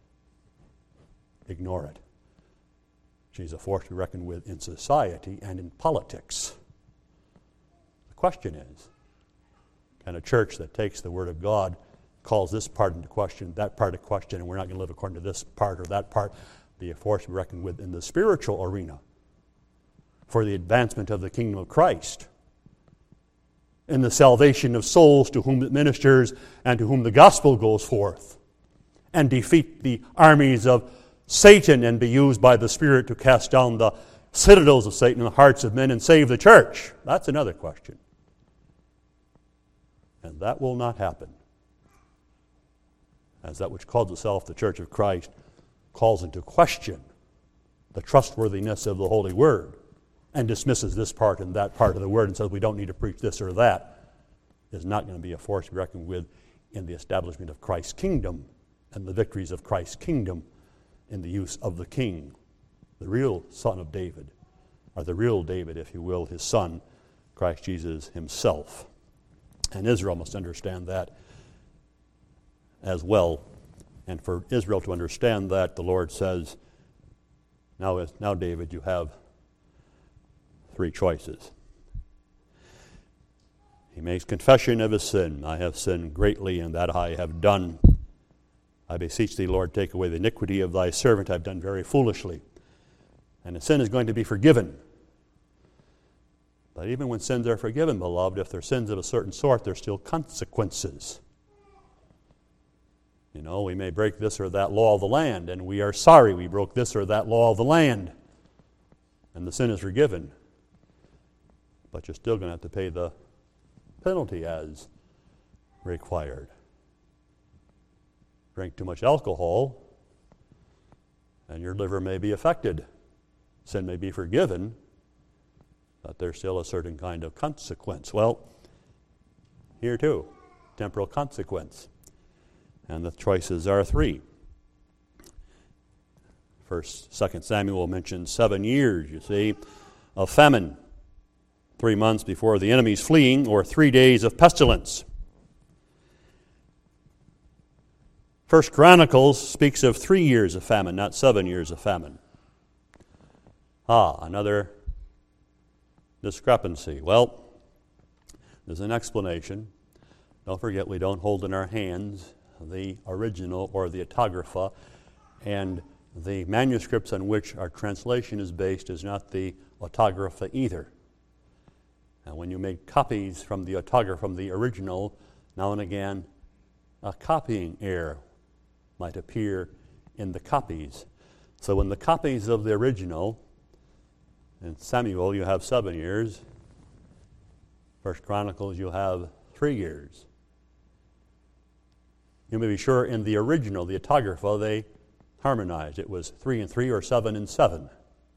S1: ignore it. She's a force to be reckoned with in society and in politics. The question is, can a church that takes the Word of God, calls this part into question, that part into question, and we're not going to live according to this part or that part, be a force to be reckoned with in the spiritual arena for the advancement of the kingdom of Christ, in the salvation of souls to whom it ministers and to whom the gospel goes forth, and defeat the armies of Satan and be used by the Spirit to cast down the citadels of Satan in the hearts of men and save the church? That's another question. And that will not happen, as that which calls itself the Church of Christ calls into question the trustworthiness of the Holy Word and dismisses this part and that part of the Word and says we don't need to preach this or that, is not going to be a force to be reckoned with in the establishment of Christ's kingdom and the victories of Christ's kingdom in the use of the King, the real Son of David, or the real David, if you will, his Son, Christ Jesus himself. And Israel must understand that as well. And for Israel to understand that, the Lord says, now, now David, you have three choices. He makes confession of his sin. I have sinned greatly, and that I have done. I beseech thee, Lord, take away the iniquity of thy servant. I've done very foolishly. And the sin is going to be forgiven. But even when sins are forgiven, beloved, if they're sins of a certain sort, there's still consequences. You know, we may break this or that law of the land, and we are sorry we broke this or that law of the land. And the sin is forgiven. But you're still going to have to pay the penalty as required. Drink too much alcohol, and your liver may be affected. Sin may be forgiven, but there's still a certain kind of consequence. Well, here too, temporal consequence. And the choices are three. First, Second Samuel mentions seven years, you see, of famine. Three months before the enemy's fleeing, or three days of pestilence. First Chronicles speaks of three years of famine, not seven years of famine. Ah, another discrepancy. Well, there's an explanation. Don't forget, we don't hold in our hands the original or the autographa, and the manuscripts on which our translation is based is not the autographa either. And when you make copies from the autograph, from the original, now and again, a copying error might appear in the copies. So in the copies of the original, in Samuel you have seven years. First Chronicles you have three years. You may be sure in the original, the autographa, they harmonized. It was three and three or seven and seven.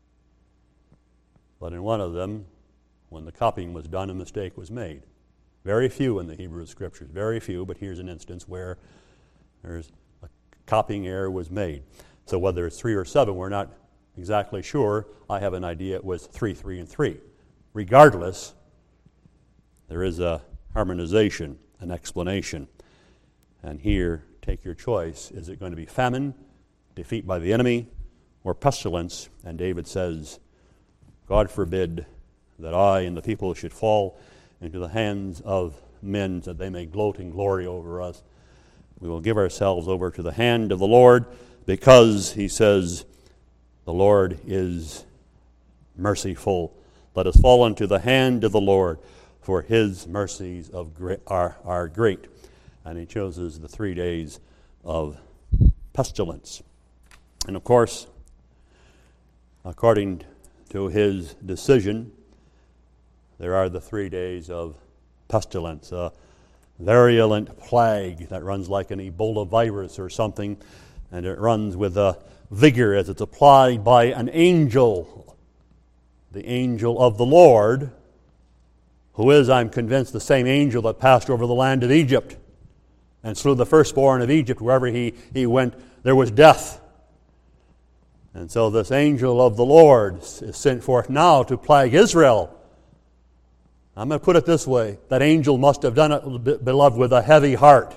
S1: But in one of them, when the copying was done, a mistake was made. Very few in the Hebrew Scriptures, very few, but here's an instance where there's a copying error was made. So whether it's three or seven, we're not exactly sure. I have an idea it was three, three, and three. Regardless, there is a harmonization, an explanation. And here, take your choice. Is it going to be famine, defeat by the enemy, or pestilence? And David says, God forbid that I and the people should fall into the hands of men, that they may gloat in glory over us. We will give ourselves over to the hand of the Lord, because, he says, the Lord is merciful. Let us fall into the hand of the Lord, for his mercies of great, are, are great. And he chooses the three days of pestilence. And of course, according to his decision, there are the three days of pestilence, a virulent plague that runs like an Ebola virus or something, and it runs with a vigor as it's applied by an angel, the angel of the Lord, who is, I'm convinced, the same angel that passed over the land of Egypt and slew the firstborn of Egypt. Wherever he, he went, there was death. And so this angel of the Lord is sent forth now to plague Israel. I'm going to put it this way. That angel must have done it, beloved, with a heavy heart.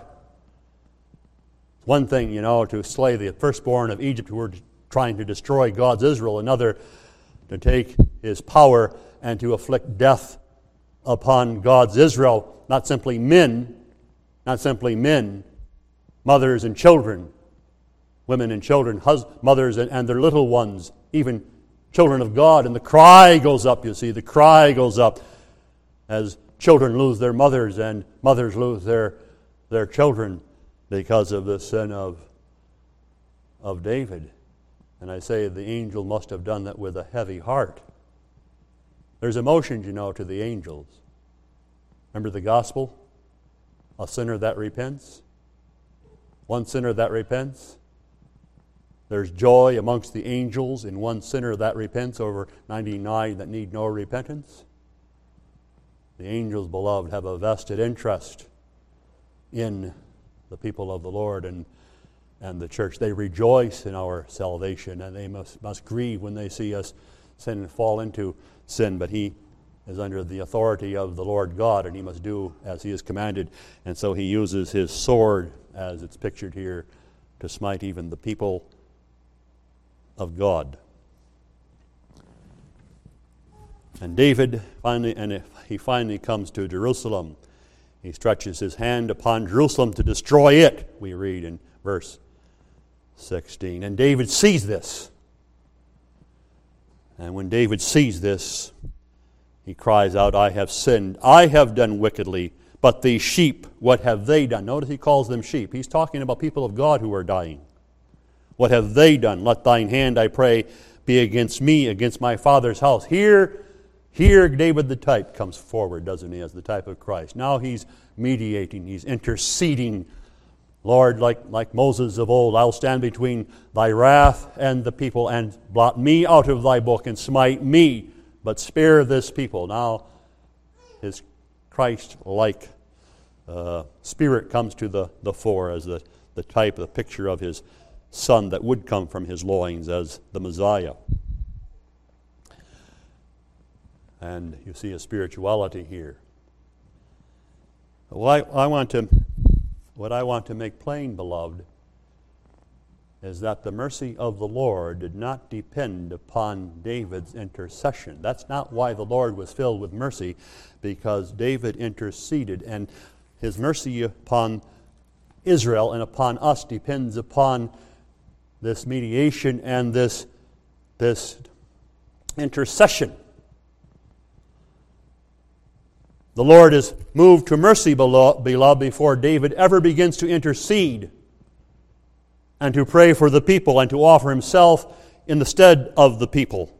S1: One thing, you know, to slay the firstborn of Egypt who were trying to destroy God's Israel. Another, to take his power and to afflict death upon God's Israel. Not simply men, not simply men, mothers and children, women and children, hus- mothers and, and their little ones, even children of God. And the cry goes up, you see, the cry goes up as children lose their mothers and mothers lose their, their children because of the sin of, of David. And I say the angel must have done that with a heavy heart. There's emotions, you know, to the angels. Remember the gospel? A sinner that repents. One sinner that repents. There's joy amongst the angels in one sinner that repents over ninety-nine that need no repentance. The angels, beloved, have a vested interest in the people of the Lord and, and the church. They rejoice in our salvation, and they must, must grieve when they see us sin and fall into sin. But he is under the authority of the Lord God, and he must do as he is commanded. And so he uses his sword, as it's pictured here, to smite even the people of God. And David finally, and he finally comes to Jerusalem. He stretches his hand upon Jerusalem to destroy it, we read in verse sixteen. And David sees this. And when David sees this, he cries out, I have sinned, I have done wickedly, but these sheep, what have they done? Notice he calls them sheep. He's talking about people of God who are dying. What have they done? Let thine hand, I pray, be against me, against my father's house. Here, here David the type comes forward, doesn't he, as the type of Christ. Now he's mediating, he's interceding. Lord, like, like Moses of old, I'll stand between thy wrath and the people, and blot me out of thy book, and smite me, but spare this people. Now his Christ-like uh, spirit comes to the, the fore as the, the type, the picture of his Son that would come from his loins as the Messiah. And you see a spirituality here. Well, I, I want to, what I want to make plain, beloved, is that the mercy of the Lord did not depend upon David's intercession. That's not why the Lord was filled with mercy, because David interceded, and his mercy upon Israel and upon us depends upon this mediation and this, this intercession. The Lord is moved to mercy, beloved, before David ever begins to intercede and to pray for the people and to offer himself in the stead of the people.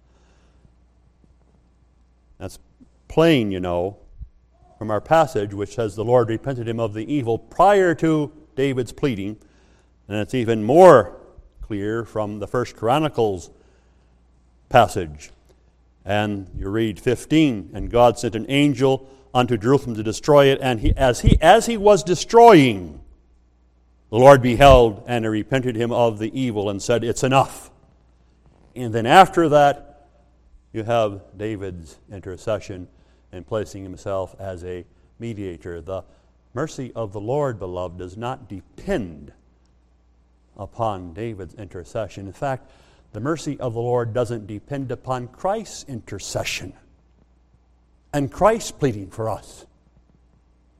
S1: That's plain, you know, from our passage, which says the Lord repented him of the evil prior to David's pleading. And it's even more clear from the First Chronicles passage. And you read fifteen, and God sent an angel unto Jerusalem to destroy it, and he, as he as he was destroying, the Lord beheld, and he repented him of the evil, and said, it's enough. And then after that, you have David's intercession and placing himself as a mediator. The mercy of the Lord, beloved, does not depend upon David's intercession. In fact, the mercy of the Lord doesn't depend upon Christ's intercession and Christ pleading for us.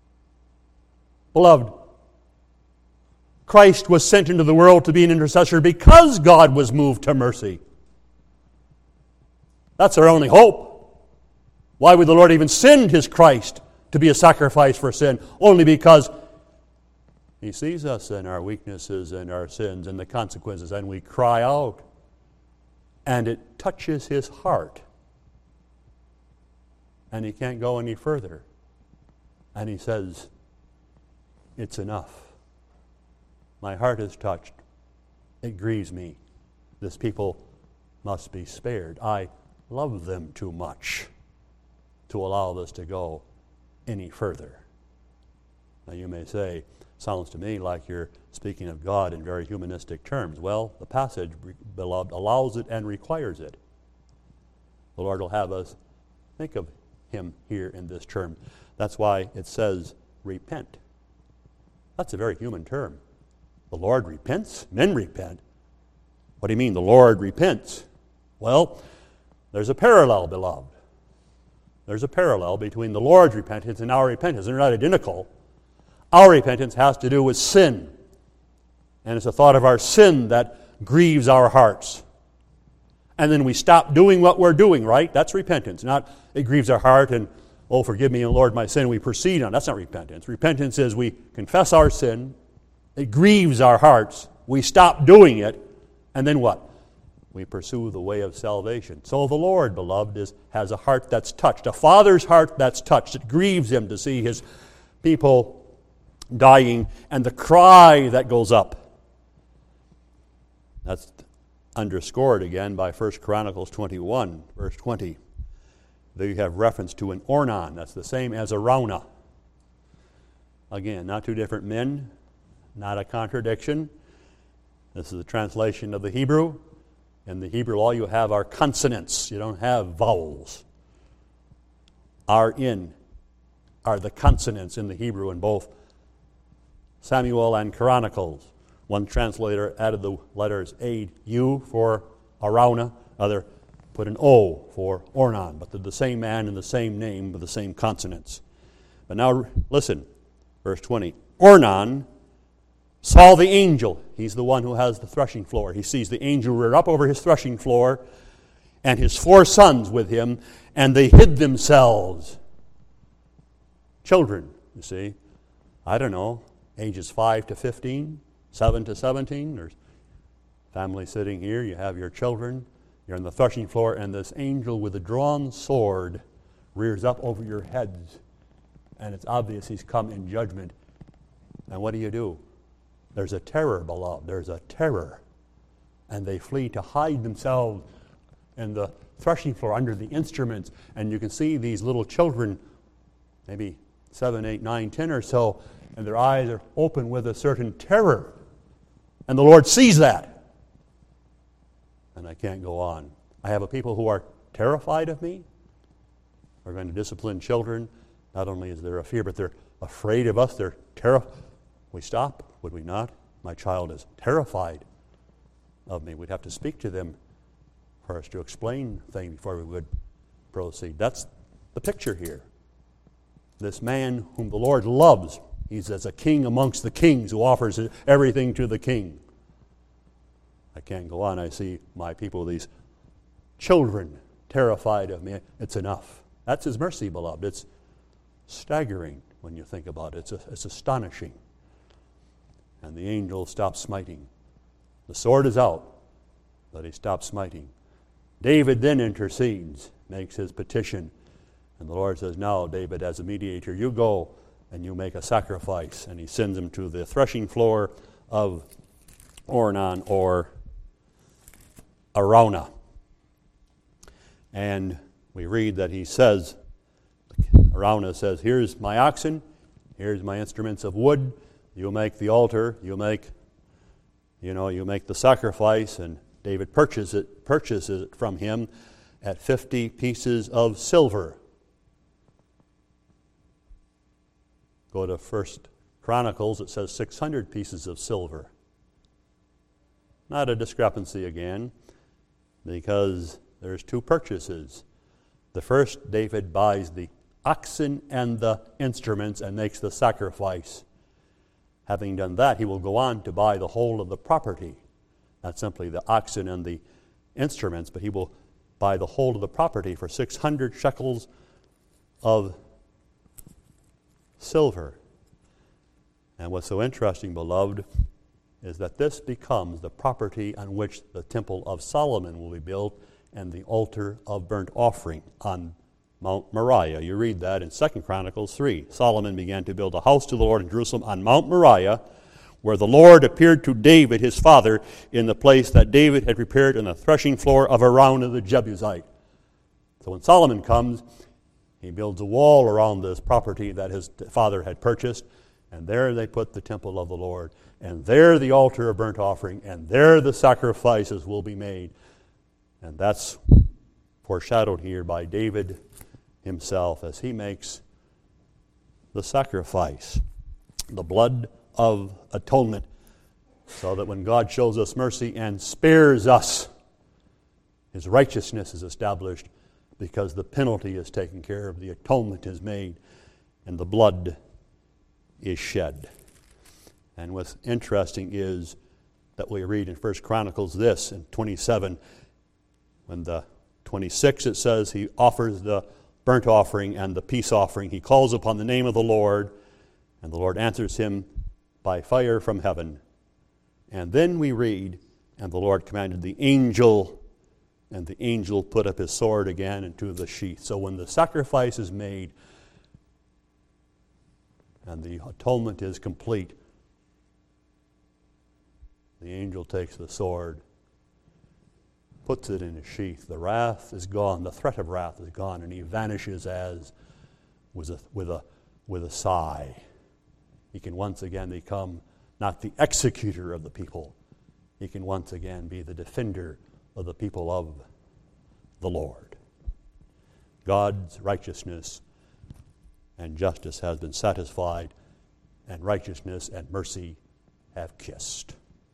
S1: Beloved, Christ was sent into the world to be an intercessor because God was moved to mercy. That's our only hope. Why would the Lord even send His Christ to be a sacrifice for sin? Only because He sees us and our weaknesses and our sins and the consequences, and we cry out, and it touches His heart. And He can't go any further. And He says, it's enough. My heart is touched. It grieves me. This people must be spared. I love them too much to allow this to go any further. Now you may say, sounds to me like you're speaking of God in very humanistic terms. Well, the passage, beloved, allows it and requires it. The Lord will have us think of Him here in this term. That's why it says, repent. That's a very human term. The Lord repents? Men repent. What do you mean, the Lord repents? Well, there's a parallel, beloved. There's a parallel between the Lord's repentance and our repentance. They're not identical. Our repentance has to do with sin. And it's the thought of our sin that grieves our hearts. And then we stop doing what we're doing, right? That's repentance. Not it grieves our heart and, oh, forgive me, Lord, my sin. We proceed on. That's not repentance. Repentance is we confess our sin. It grieves our hearts. We stop doing it. And then what? We pursue the way of salvation. So the Lord, beloved, is, has a heart that's touched. A father's heart that's touched. It grieves Him to see His people dying, and the cry that goes up. That's underscored again by First Chronicles twenty-one, verse twenty. There you have reference to an Ornan. That's the same as Araunah. Again, not two different men, not a contradiction. This is a translation of the Hebrew. In the Hebrew, all you have are consonants. You don't have vowels. R, in are the consonants in the Hebrew in both Samuel and Chronicles. One translator added the letters A, U for Araunah. Other put an O for Ornan. But they're the same man and the same name with the same consonants. But now listen, verse twenty. Ornan saw the angel. He's the one who has the threshing floor. He sees the angel rear up over his threshing floor and his four sons with him, and they hid themselves. Children, you see. I don't know, ages five to fifteen, seven to seventeen. There's family sitting here. You have your children. You're on the threshing floor, and this angel with a drawn sword rears up over your heads. And it's obvious he's come in judgment. And what do you do? There's a terror, beloved. There's a terror. And they flee to hide themselves in the threshing floor under the instruments. And you can see these little children, maybe seven, eight, nine, ten or so, and their eyes are open with a certain terror. And the Lord sees that. And I can't go on. I have a people who are terrified of me. We're going to discipline children. Not only is there a fear, but they're afraid of us. They're terrified. We stop, would we not? My child is terrified of me. We'd have to speak to them first to explain things before we would proceed. That's the picture here. This man whom the Lord loves, he's as a king amongst the kings who offers everything to the king. I can't go on. I see my people, these children, terrified of me. It's enough. That's His mercy, beloved. It's staggering when you think about it. It's, a, it's astonishing. And the angel stops smiting. The sword is out, but he stops smiting. David then intercedes, makes his petition. And the Lord says, now, David, as a mediator, you go and you make a sacrifice. And he sends him to the threshing floor of Ornan or Araunah. And we read that he says, Araunah says, here's my oxen, here's my instruments of wood. You'll make the altar, you'll make, you know, you make the sacrifice, and David purchases it, purchases it from him at fifty pieces of silver. Go to First Chronicles, it says six hundred pieces of silver. Not a discrepancy again, because there's two purchases. The first, David buys the oxen and the instruments and makes the sacrifice. Having done that, he will go on to buy the whole of the property, not simply the oxen and the instruments, but he will buy the whole of the property for six hundred shekels of silver. And what's so interesting, beloved, is that this becomes the property on which the temple of Solomon will be built and the altar of burnt offering on Mount Moriah. You read that in Second Chronicles three. Solomon began to build a house to the Lord in Jerusalem on Mount Moriah, where the Lord appeared to David, his father, in the place that David had prepared in the threshing floor of Araunah the Jebusite. So when Solomon comes, he builds a wall around this property that his father had purchased, and there they put the temple of the Lord, and there the altar of burnt offering, and there the sacrifices will be made. And that's foreshadowed here by David himself as he makes the sacrifice, the blood of atonement, so that when God shows us mercy and spares us, his righteousness is established because the penalty is taken care of, the atonement is made, and the blood is shed. And what's interesting is that we read in First Chronicles this in twenty-seven, when the twenty-six it says he offers the burnt offering and the peace offering. He calls upon the name of the Lord, and the Lord answers him by fire from heaven. And then we read, and the Lord commanded the angel, and the angel put up his sword again into the sheath. So when the sacrifice is made and the atonement is complete, the angel takes the sword, puts it in his sheath. The wrath is gone, the threat of wrath is gone, and he vanishes as with a, with a, with a sigh. He can once again become not the executor of the people. He can once again be the defender of the people of the Lord. God's righteousness and justice has been satisfied, and righteousness and mercy have kissed.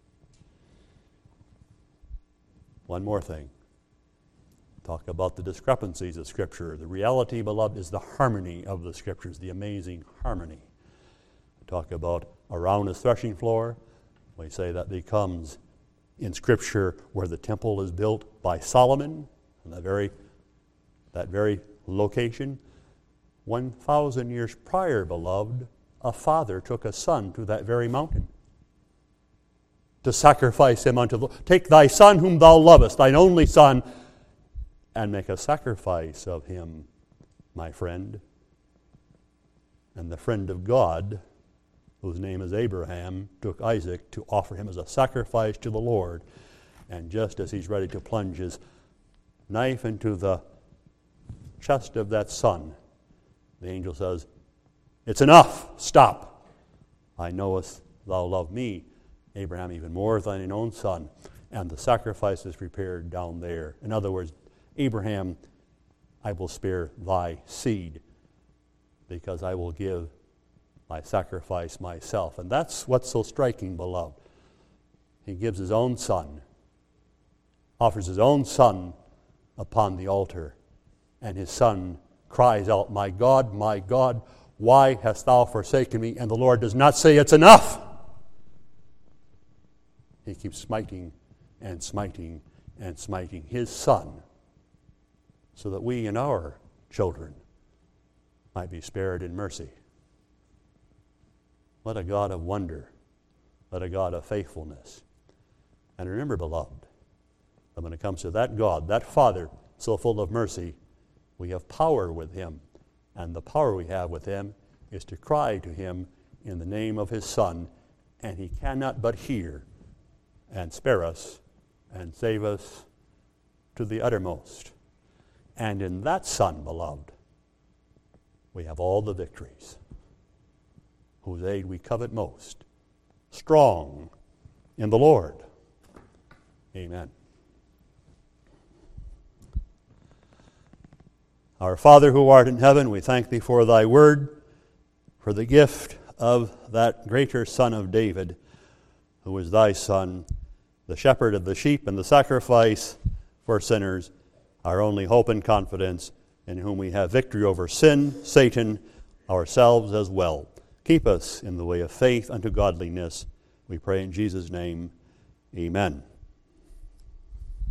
S1: One more thing. Talk about the discrepancies of Scripture. The reality, beloved, is the harmony of the Scriptures, the amazing harmony. Talk about around the threshing floor. We say that becomes in Scripture where the temple is built by Solomon, in that very, that very location. One thousand years prior, beloved, a father took a son to that very mountain to sacrifice him unto the Lord. Take thy son whom thou lovest, thine only son, and make a sacrifice of him, my friend. And the friend of God, whose name is Abraham, took Isaac to offer him as a sacrifice to the Lord. And just as he's ready to plunge his knife into the chest of that son, the angel says, "It's enough, stop. I knowest thou love me, Abraham, even more than thine own son." And the sacrifice is prepared down there. In other words, Abraham, I will spare thy seed, because I will give my sacrifice myself. And that's what's so striking, beloved. He gives his own son, offers his own son upon the altar, and his son cries out, "My God, my God, why hast thou forsaken me?" And the Lord does not say, "It's enough." He keeps smiting and smiting and smiting his son, so that we and our children might be spared in mercy. What a God of wonder. What a God of faithfulness. And remember, beloved, that when it comes to that God, that Father, so full of mercy, we have power with him. And the power we have with him is to cry to him in the name of his Son, and he cannot but hear and spare us and save us to the uttermost. And in that Son, beloved, we have all the victories, whose aid we covet most, strong in the Lord. Amen. Our Father who art in heaven, we thank thee for thy word, for the gift of that greater Son of David, who is thy Son, the shepherd of the sheep and the sacrifice for sinners, our only hope and confidence, in whom we have victory over sin, Satan, ourselves as well. Keep us in the way of faith unto godliness. We pray in Jesus' name. Amen.